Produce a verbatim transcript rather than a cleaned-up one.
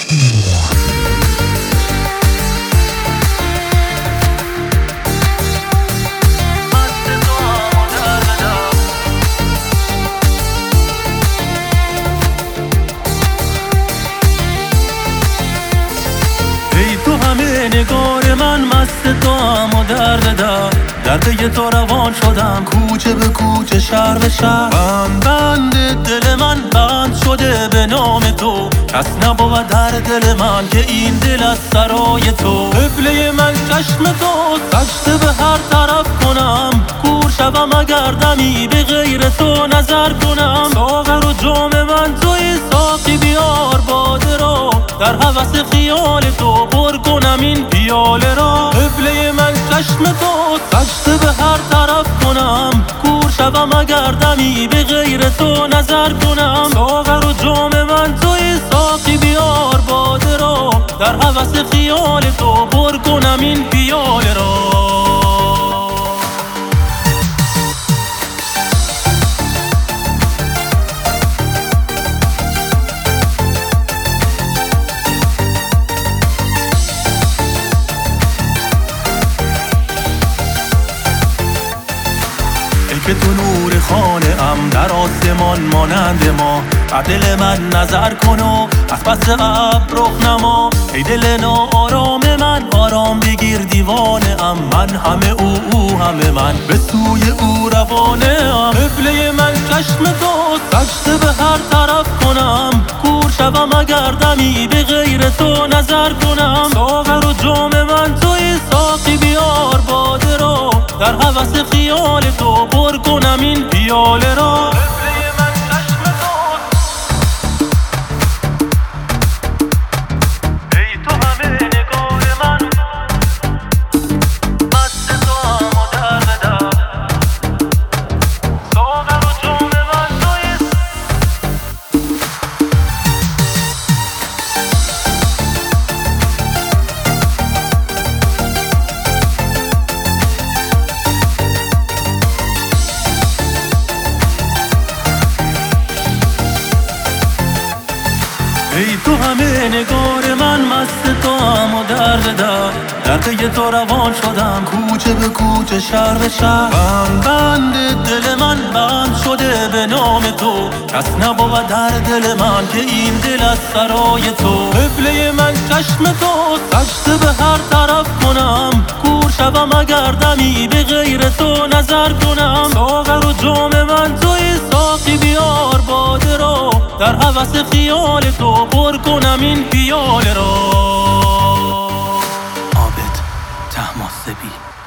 نگار من مست تو هم و درد در درد یه تو روان شدم، کوچه به کوچه شهر به شهر. بند بند دل من بند شده به نام تو، کس نبود در دل من که این دل از سرای تو. قبله من چشم تو، سجده به هر طرف کنم، کور شوم اگر دمی به غیر تو نظر کنم. ساغر و جام من توی، ساقی بیار باده را، در هوس خیال تو پر کنم این پیاله را. قبله من چشم تو، سجده به هر طرف کنم، کور شوم اگر دمی به غیر تو نظر کنم. ساغر و جام من توی، ساقی بیار باده را، در هوس خیال تو پر کنم این پیاله را. که تو نور خانه ام در آسمان مانند ما، بر دل من نظر کن و از پس ابر رخ نما. ای دل ناآرام من آرام بگیر دیوانه ام، من همه او او همه من به سوی او روانه ام. قبله من چشم تو، سجده به هر طرف کنم، کور شوم اگر دمی به غیر تو نظر کنم. ساغر و جام من توی، ساقی بیار باده را، در هوس خیال تو پر کنم این پیاله را. ای تو همه نگار من مست تو هم و درد در درد یه تو روان شدم، کوچه به کوچه شهر به شهر. بند بند دل من بند شده به نام تو، کس نبود در دل من که این دل از سرای تو. قبله من چشم تو، سجده به هر طرف کنم، کور شوم اگر دمی به غیر تو نظر کنم. ساغر و جام من توی، ساقی بیار باده را، در هوس خیال تو پر کنم این پیاله را. عابد طهماسبی.